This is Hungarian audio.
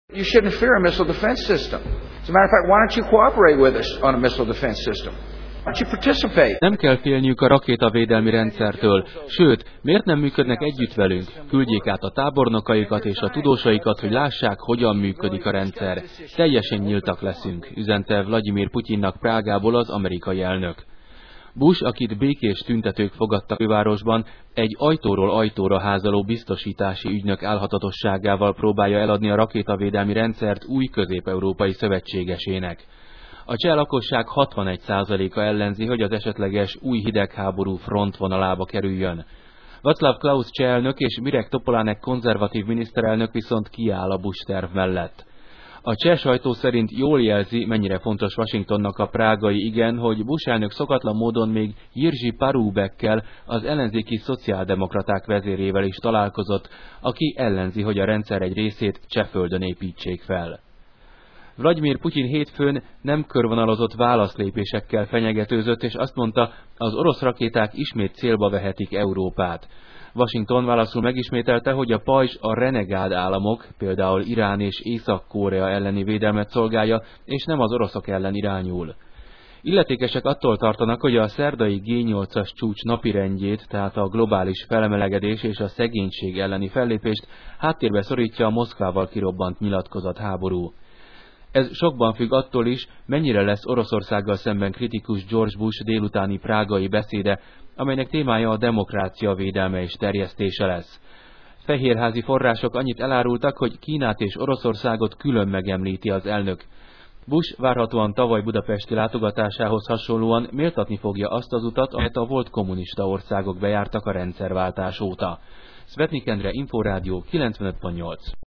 You shouldn't fear a missile defense system. As a matter of fact, why don't you cooperate with us on a missile defense system? Why don't you participate? Nem kell félniük a rakétavédelmi rendszertől, sőt, miért nem működnek együtt velünk? Küldjék át a tábornokaikat és a tudósaikat, hogy lássák, hogyan működik a rendszer. Teljesen nyíltak leszünk, üzente Vladimir Putyinnak Prágából az amerikai elnök. Bush, akit békés tüntetők fogadtak fővárosban, egy ajtóról ajtóra házaló biztosítási ügynök álhatatosságával próbálja eladni a rakétavédelmi rendszert új közép-európai szövetségesének. A cseh lakosság 61%-a ellenzi, hogy az esetleges új hidegháború frontvonalába kerüljön. Václav Klaus cseh elnök és Mirek Topolánek konzervatív miniszterelnök viszont kiáll a Bush terv mellett. A cseh sajtó szerint jól jelzi, mennyire fontos Washingtonnak a prágai igen, hogy Bush elnök szokatlan módon még Jiří Paroubekkel, az ellenzéki szociáldemokraták vezérével is találkozott, aki ellenzi, hogy a rendszer egy részét Csehföldön építsék fel. Vladimir Putyin hétfőn nem körvonalazott válaszlépésekkel fenyegetőzött, és azt mondta, az orosz rakéták ismét célba vehetik Európát. Washington válaszul megismételte, hogy a pajzs a renegád államok, például Irán és Észak-Korea elleni védelmet szolgálja, és nem az oroszok ellen irányul. Illetékesek attól tartanak, hogy a szerdai G8-as csúcs napirendjét, tehát a globális felemelegedés és a szegénység elleni fellépést háttérbe szorítja a Moszkvával kirobbant nyilatkozatháború. Ez sokban függ attól is, mennyire lesz Oroszországgal szemben kritikus George Bush délutáni prágai beszéde, amelynek témája a demokrácia védelme és terjesztése lesz. Fehérházi források annyit elárultak, hogy Kínát és Oroszországot külön megemlíti az elnök. Bush várhatóan tavaly budapesti látogatásához hasonlóan méltatni fogja azt az utat, amelyet a volt kommunista országok bejártak a rendszerváltás óta. Szvetnik Endre, Inforádió 95.8.